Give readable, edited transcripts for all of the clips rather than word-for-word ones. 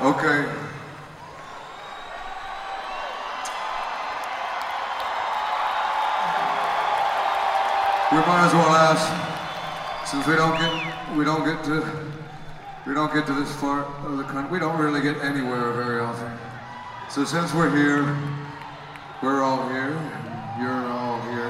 Okay. We might as well ask, since we don't get to this part of the country. We don't really get anywhere very often. So since we're here, we're all here. You're all here.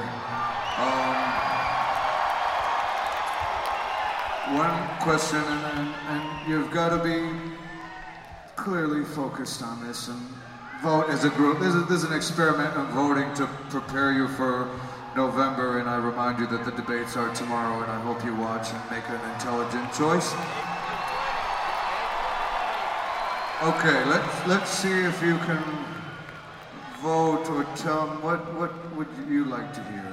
One question, and you've got to be clearly focused on this and vote as a group. This is an experiment of voting to prepare you for November, and I remind you that the debates are tomorrow, and I hope you watch and make an intelligent choice. Okay, let's see if you can vote or tell them what would you like to hear?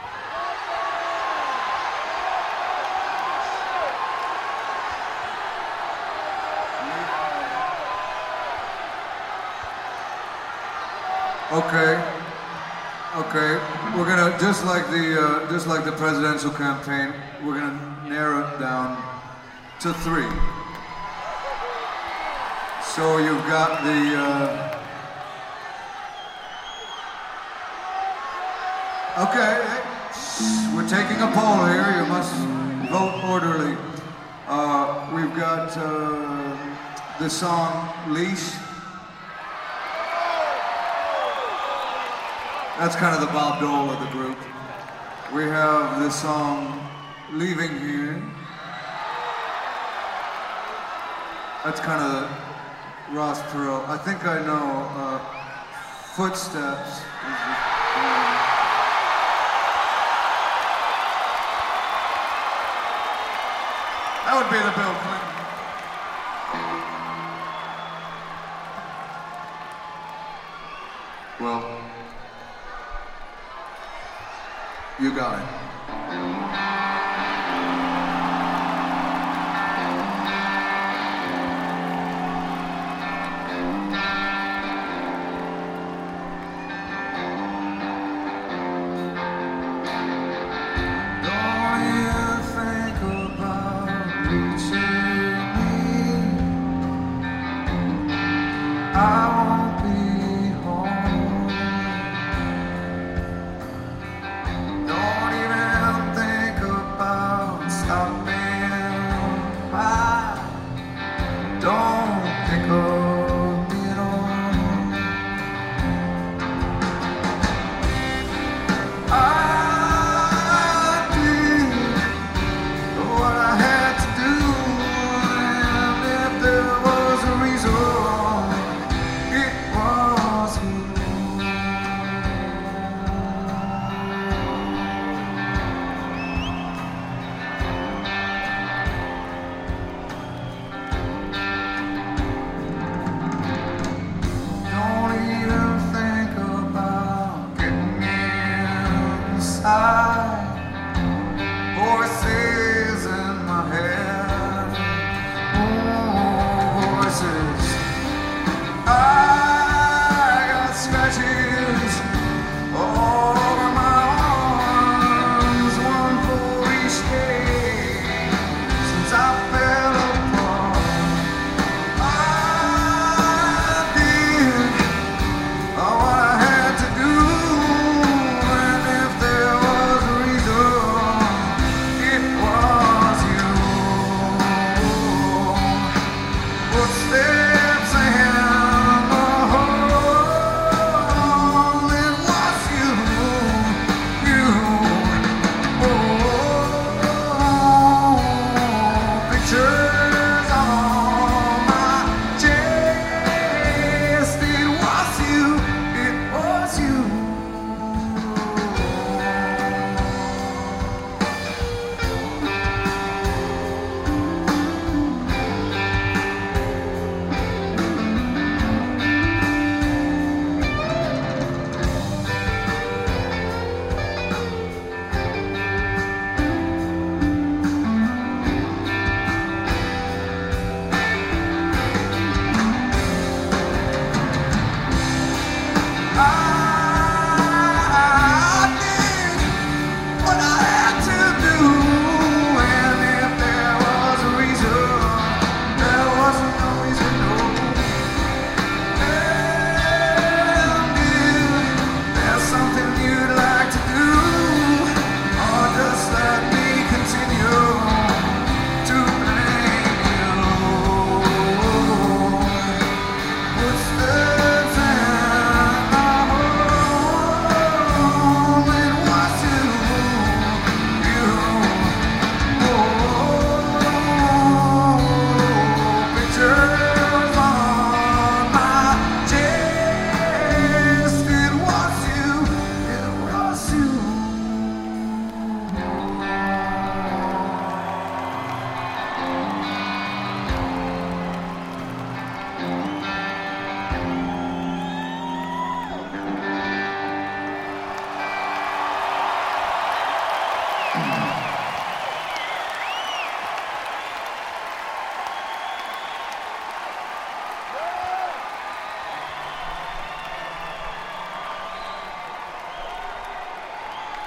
Okay. We're gonna just like the presidential campaign. We're gonna narrow it down to 3. So you've got the. Okay, we're taking a poll here. You must vote orderly. We've got the song "Leash." That's kind of the Bob Dole of the group. We have the song "Leaving Here." That's kind of the Ross Perot. I think I know "Footsteps." That would be the Bill Clinton. Well, you got it.